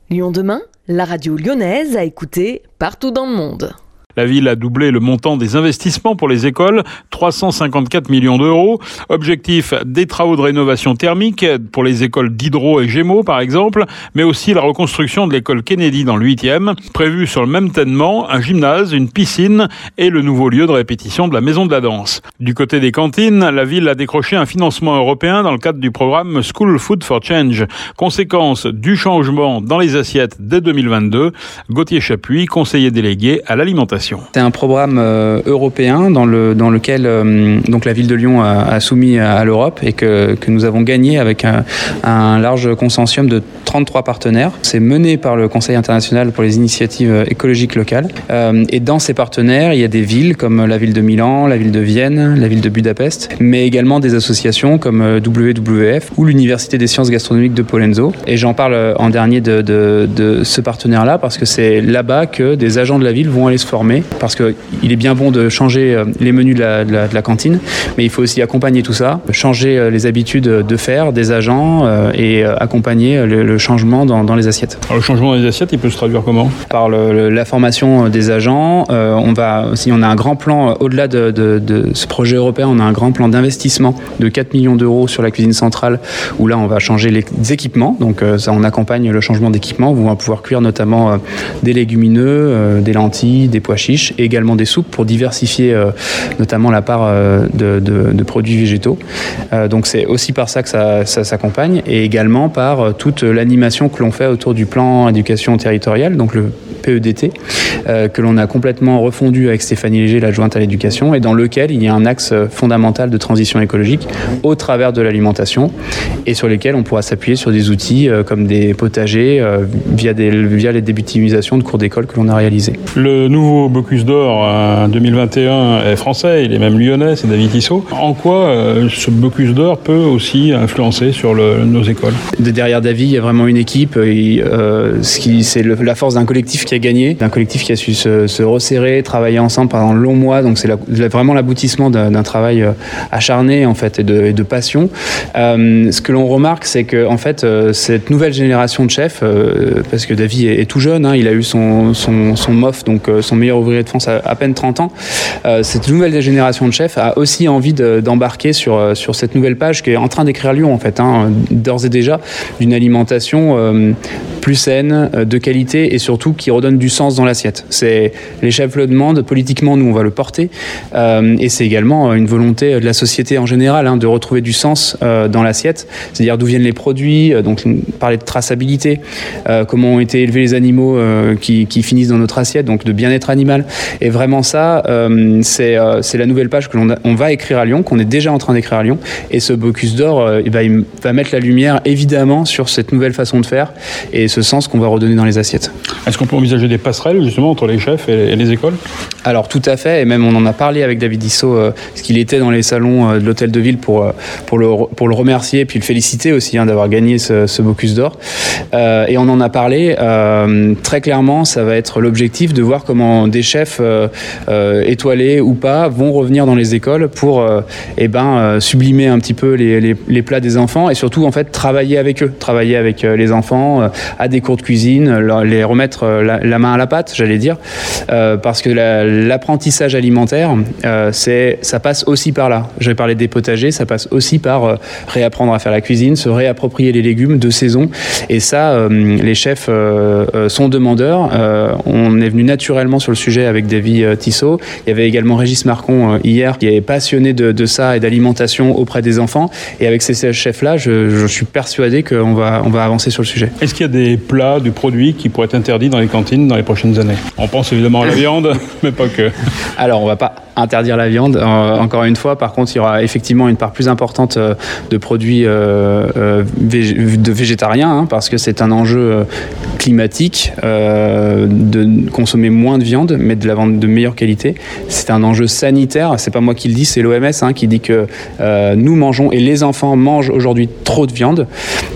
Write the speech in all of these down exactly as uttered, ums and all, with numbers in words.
Lyon demain, la radio lyonnaise à écouter partout dans le monde. La ville a doublé le montant des investissements pour les écoles, trois cent cinquante-quatre millions d'euros. Objectif, des travaux de rénovation thermique pour les écoles d'Hydro et Gémeaux, par exemple, mais aussi la reconstruction de l'école Kennedy dans le huitième. Prévu sur le même ténement, un gymnase, une piscine et le nouveau lieu de répétition de la Maison de la Danse. Du côté des cantines, la ville a décroché un financement européen dans le cadre du programme School Food for Change. Conséquence du changement dans les assiettes dès deux mille vingt-deux. Gauthier Chapuis, conseiller délégué à l'alimentation. C'est un programme euh, européen dans, le, dans lequel euh, donc la ville de Lyon a, a soumis à, à l'Europe et que, que nous avons gagné avec un, un large consortium de trente-trois partenaires. C'est mené par le Conseil international pour les initiatives écologiques locales. Euh, et dans ces partenaires, il y a des villes comme la ville de Milan, la ville de Vienne, la ville de Budapest, mais également des associations comme W W F ou l'Université des sciences gastronomiques de Pollenzo. Et j'en parle en dernier de, de, de ce partenaire-là parce que c'est là-bas que des agents de la ville vont aller se former. Parce qu'il est bien bon de changer les menus de la, de, la, de la cantine, mais il faut aussi accompagner tout ça, changer les habitudes de faire des agents et accompagner le, le changement dans, dans les assiettes. Alors, le changement dans les assiettes, il peut se traduire comment ? Par le, le, la formation des agents. Euh, on va aussi, on a un grand plan, au-delà de, de, de ce projet européen, on a un grand plan d'investissement de quatre millions d'euros sur la cuisine centrale, où là on va changer les équipements. Donc euh, ça, on accompagne le changement d'équipement, où on va pouvoir cuire notamment euh, des légumineux, euh, des lentilles, des pois chiches, et également des soupes pour diversifier euh, notamment la part euh, de, de, de produits végétaux. Euh, donc c'est aussi par ça que ça, ça s'accompagne, et également par euh, toute l'animation que l'on fait autour du plan éducation territoriale, donc le P E D T, euh, que l'on a complètement refondu avec Stéphanie Léger, l'adjointe à l'éducation, et dans lequel il y a un axe fondamental de transition écologique au travers de l'alimentation, et sur lesquels on pourra s'appuyer sur des outils euh, comme des potagers euh, via, des, via les débutimisation de cours d'école que l'on a réalisés. Le nouveau Bocuse d'Or euh, deux mille vingt et un est français, il est même lyonnais, c'est David Tissot. En quoi euh, ce Bocuse d'Or peut aussi influencer sur le, nos écoles ? Derrière David, il y a vraiment une équipe, et, euh, ce qui, c'est le, la force d'un collectif qui a gagné, d'un collectif qui a su se, se resserrer, travailler ensemble pendant de longs mois, donc c'est la, vraiment l'aboutissement d'un, d'un travail acharné en fait, et, de, et de passion. Euh, ce que l'on remarque, c'est que en fait, euh, cette nouvelle génération de chefs, euh, parce que David est, est tout jeune, hein, il a eu son, son, son M O F, donc euh, son meilleur ouvrier de France à, à peine trente ans, euh, cette nouvelle génération de chefs a aussi envie de, d'embarquer sur, sur cette nouvelle page qui est en train d'écrire Lyon en fait, hein, d'ores et déjà, d'une alimentation euh, plus saine, de qualité et surtout qui redonne du sens dans l'assiette. C'est, les chefs le demandent, politiquement nous on va le porter, euh, et c'est également une volonté de la société en général, hein, de retrouver du sens euh, dans l'assiette, c'est-à-dire d'où viennent les produits, euh, donc parler de traçabilité, euh, comment ont été élevés les animaux euh, qui, qui finissent dans notre assiette, donc de bien-être animal. Et vraiment ça, euh, c'est, euh, c'est la nouvelle page que l'on a, on va écrire à Lyon, qu'on est déjà en train d'écrire à Lyon, et ce Bocuse d'Or euh, il va, il va mettre la lumière évidemment sur cette nouvelle façon de faire et ce sens qu'on va redonner dans les assiettes. Est-ce qu'on peut envisager des passerelles justement entre les chefs et, et les écoles ? Alors tout à fait, et même on en a parlé avec David Tissot, euh, parce qu'il était dans les salons euh, de l'hôtel de ville pour, euh, pour, le, pour le remercier et puis le féliciter aussi hein, d'avoir gagné ce, ce Bocuse d'Or. Euh, et on en a parlé, euh, très clairement ça va être l'objectif de voir comment des chefs euh, euh, étoilés ou pas vont revenir dans les écoles pour euh, eh ben, euh, sublimer un petit peu les, les, les plats des enfants et surtout en fait travailler avec eux, travailler avec euh, les enfants euh, à des cours de cuisine, leur, les remettre euh, la, la main à la pâte, j'allais dire, euh, parce que la, l'apprentissage alimentaire, euh, c'est, ça passe aussi par là. J'avais parlé des potagers, ça passe aussi par euh, réapprendre à faire la cuisine, se réapproprier les légumes de saison, et ça, euh, les chefs euh, euh, sont demandeurs. Euh, on est venu naturellement sur le sujet avec David euh, Tissot. Il y avait également Régis Marcon euh, hier qui est passionné de, de ça et d'alimentation auprès des enfants. Et avec ces chefs-là, je, je suis persuadé qu'on va, on va avancer sur le sujet. Est-ce qu'il y a des plats, du produit qui pourraient être interdits dans les cantines dans les prochaines années ? On pense évidemment à la viande, mais pas que. Alors, on va pas interdire la viande, euh, encore une fois. Par contre, il y aura effectivement une part plus importante euh, de produits euh, euh, vég- de végétariens, hein, parce que c'est un enjeu euh, climatique euh, de consommer moins de viande, mais de la vendre de meilleure qualité. C'est un enjeu sanitaire. C'est pas moi qui le dis, c'est l'O M S hein, qui dit que euh, nous mangeons et les enfants mangent aujourd'hui trop de viande.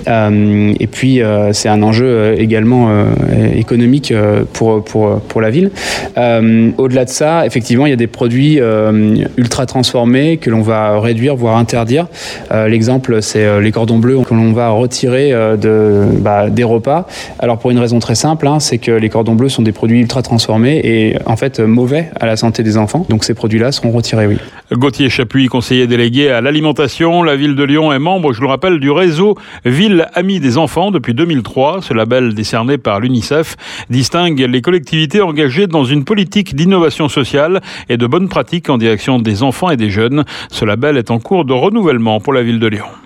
Euh, et puis, euh, c'est un enjeu euh, également euh, économique euh, pour pour pour la ville. Euh, au-delà de ça, effectivement, il y a des produits euh, ultra transformés que l'on va réduire, voire interdire. Euh, l'exemple, c'est euh, les cordons bleus que l'on va retirer euh, de, bah, des repas. Alors pour une une raison très simple, hein, c'est que les cordons bleus sont des produits ultra transformés et en fait mauvais à la santé des enfants. Donc ces produits-là seront retirés, oui. Gauthier Chapuis, conseiller délégué à l'alimentation. La ville de Lyon est membre, je le rappelle, du réseau Ville Amie des enfants depuis deux mille trois. Ce label décerné par l'UNICEF distingue les collectivités engagées dans une politique d'innovation sociale et de bonnes pratiques en direction des enfants et des jeunes. Ce label est en cours de renouvellement pour la ville de Lyon.